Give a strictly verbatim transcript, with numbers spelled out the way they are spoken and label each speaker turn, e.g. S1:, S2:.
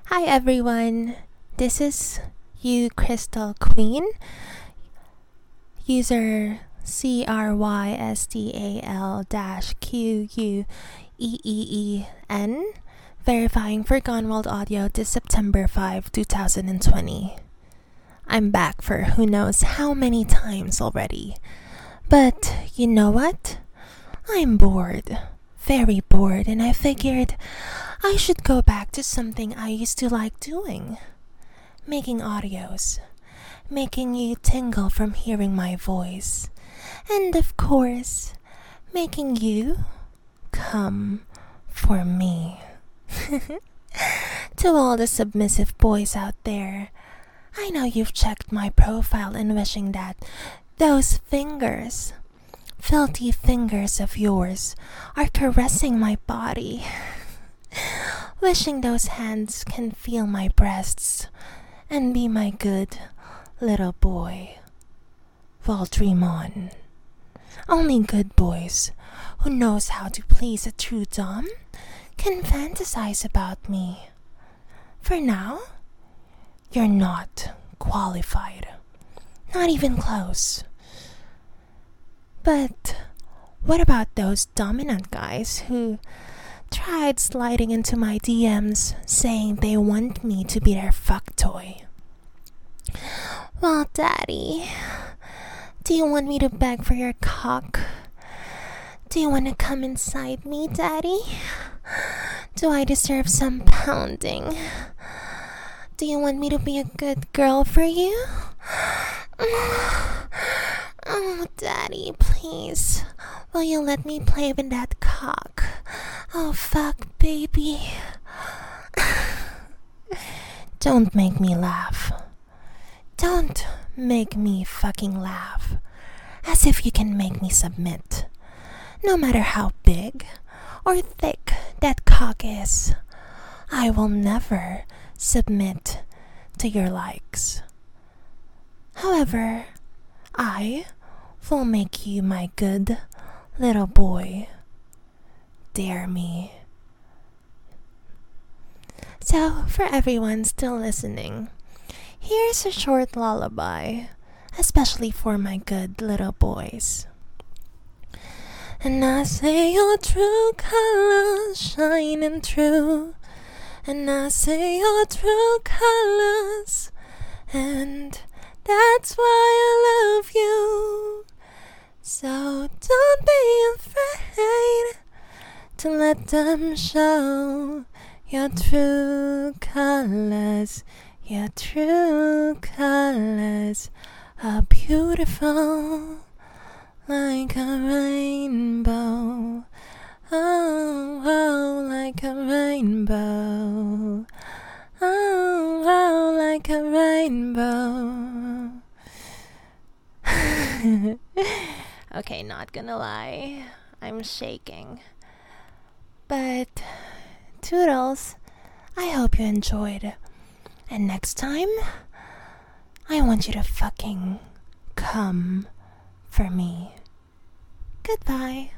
S1: Hi everyone, this is you Crystal Queen, user C R Y S T A L dash Q U E E E N, verifying for Gunwald Audio this September fifth, twenty twenty. I'm back for who knows how many times already, but you know what? I'm bored, very bored, and I figured I should go back to something I used to like doing. Making audios. Making you tingle from hearing my voice. And of course, making you come for me. To all the submissive boys out there, I know you've checked my profile and wishing that those fingers, filthy fingers of yours, are caressing my body. Wishing those hands can feel my breasts and be my good little boy. Well, dream on. Only good boys who knows how to please a true dom can fantasize about me. For now, you're not qualified. Not even close. But what about those dominant guys who tried sliding into my D Ms saying they want me to be their fuck toy? Well, daddy, do you want me to beg for your cock? Do you want to come inside me, daddy? Do I deserve some pounding? Do you want me to be a good girl for you? Oh, daddy, please, will you let me play with that cock? Oh, fuck, baby. Don't make me laugh. Don't make me fucking laugh. As if you can make me submit. No matter how big or thick that cock is, I will never submit to your likes. However, I will make you my good little boy. Dare me. So, for everyone still listening, here's a short lullaby, especially for my good little boys. And I say your true colors shining through, and I say your true colors, and that's why I love you. So don't be afraid to let them show your true colors. Your true colors are beautiful like a rainbow. Oh, oh, like a rainbow. Oh, oh, like a rainbow. Okay, not gonna lie, I'm shaking. But, toodles, I hope you enjoyed. And next time, I want you to fucking come for me. Goodbye.